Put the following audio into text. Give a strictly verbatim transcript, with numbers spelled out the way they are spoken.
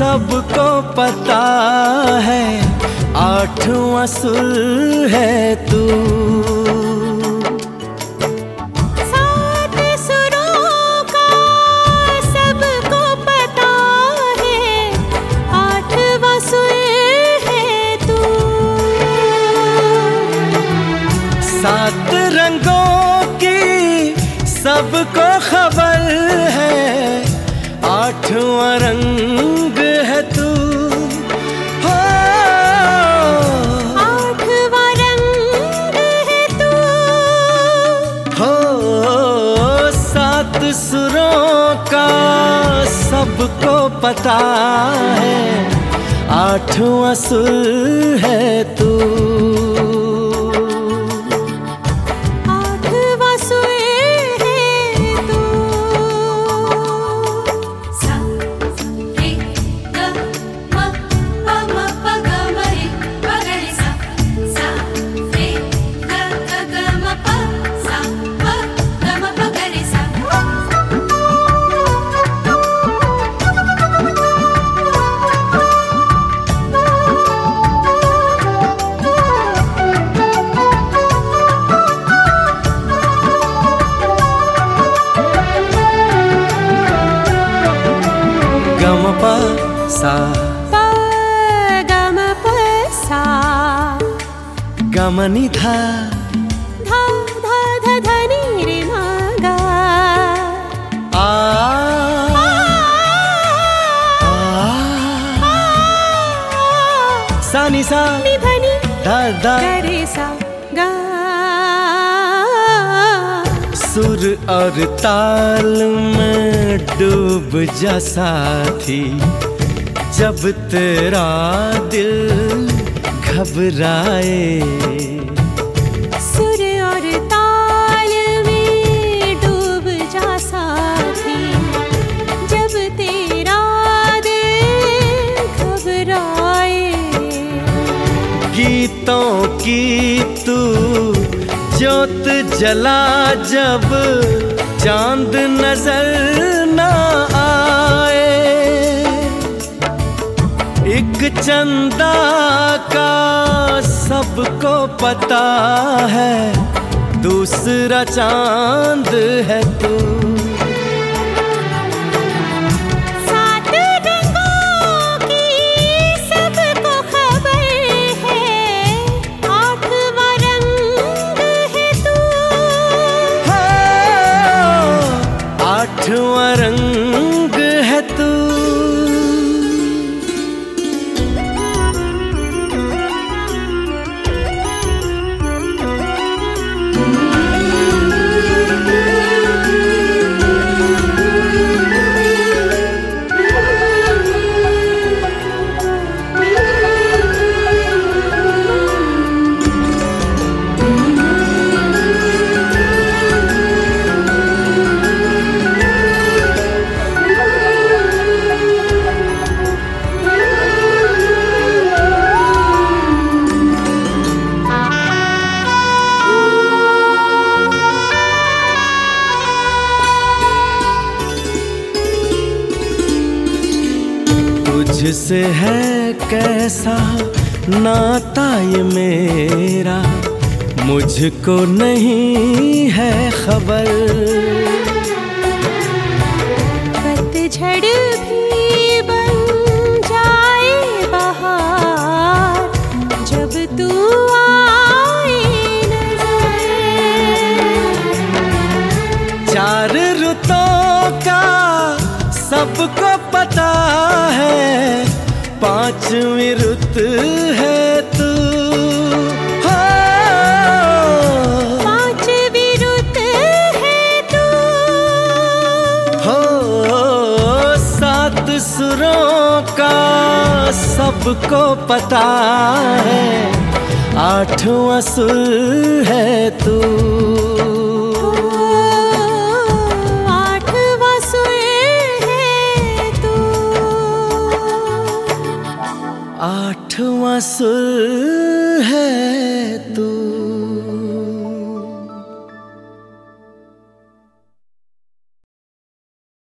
सबको पता है, आठवां सुर है तू। सात सुरों का सबको पता है, आठवां सुर है तू। सात रंगों की सबको खबर है, आठवां रंग है तू। हो आठवां रंग है तू। हो सात सुरों का सबको पता है, आठवां सुर है तू। गम प सा प गम प सा, गम नि धा धा धा धा धा नी रे मा गा। आ आ सा नि सा नि धा नी धा धा गा रे सा गा। सुर और ताल में डूब जा साथी, जब तेरा दिल घबराए। सुर और ताल में डूब जा साथी, जब तेरा दिल घबराए। गीतों की तू ज्योत जला जब चांद नजर ना आए। एक चंदा का सबको पता है, दूसरा चांद है तू। आठवां रंग है तू। तुझसे है कैसा नाता ये मेरा, मुझको नहीं है खबर। पतझड़ भी बन जाए बहार, जब तू आए नजर। चार रुतों का सबको पता है, पांचवी रुत है तू। हो पांचवी रुत है तू। हो सात सुरों का सबको पता है, आठवां सुर है तू। आठवां सुर है तू।